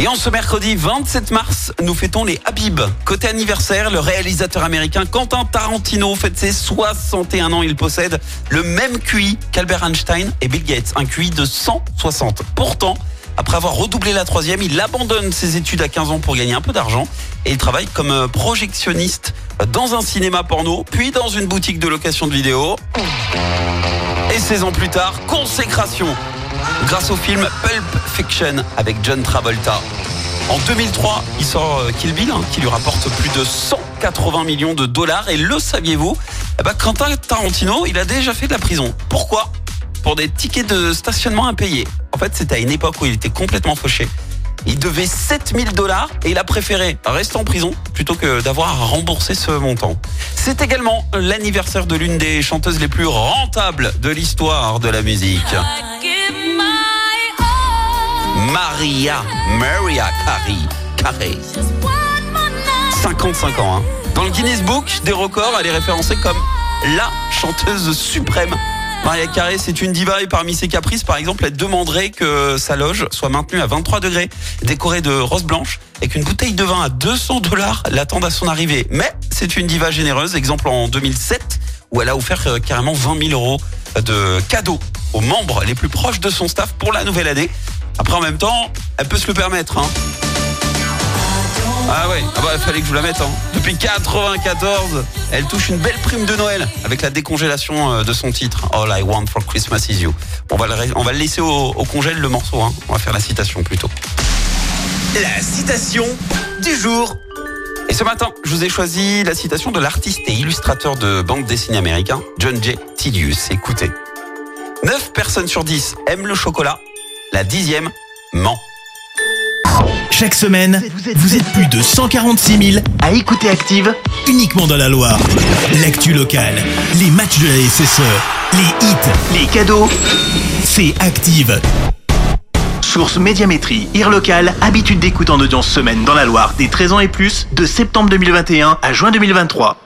Et en ce mercredi 27 mars, nous fêtons les Habib. Côté anniversaire, le réalisateur américain Quentin Tarantino fête ses 61 ans. Il possède le même QI qu'Albert Einstein et Bill Gates, un QI de 160. Pourtant, après avoir redoublé la troisième, il abandonne ses études à 15 ans pour gagner un peu d'argent. Et il travaille comme projectionniste dans un cinéma porno, puis dans une boutique de location de vidéos. Et 16 ans plus tard, consécration grâce au film Pulp Fiction avec John Travolta. En 2003, il sort Kill Bill, qui lui rapporte plus de 180 millions de dollars. Et le saviez-vous, Quentin Tarantino, il a déjà fait de la prison. Pourquoi ? Pour des tickets de stationnement impayés. En fait, c'était à une époque où il était complètement fauché. Il devait 7000 dollars et il a préféré rester en prison plutôt que d'avoir à rembourser ce montant. C'est également l'anniversaire de l'une des chanteuses les plus rentables de l'histoire de la musique. Mariah Carey. 55 ans. Dans le Guinness Book des records, elle est référencée comme la chanteuse suprême. Mariah Carey, c'est une diva et parmi ses caprices, par exemple, elle demanderait que sa loge soit maintenue à 23 degrés, décorée de roses blanches et qu'une bouteille de vin à 200 dollars l'attende à son arrivée. Mais c'est une diva généreuse, exemple en 2007, où elle a offert carrément 20 000 euros de cadeaux aux membres les plus proches de son staff pour la nouvelle année. Après, en même temps, elle peut se le permettre. Ah ouais, il fallait que je vous la mette. Depuis 94, elle touche une belle prime de Noël avec la décongélation de son titre All I Want for Christmas Is You. On va le laisser au congèle le morceau. On va faire la citation plutôt. La citation du jour. Et ce matin, je vous ai choisi la citation de l'artiste et illustrateur de bande dessinée américain John J. Tilius. Écoutez. 9 personnes sur 10 aiment le chocolat. La 10e ment. Chaque semaine, vous êtes plus de 146 000 à écouter Active uniquement dans la Loire. L'actu locale, les matchs de la SSE, les hits, les cadeaux, c'est Active. Source Médiamétrie, IR local, habitude d'écoute en audience semaine dans la Loire des 13 ans et plus, de septembre 2021 à juin 2023.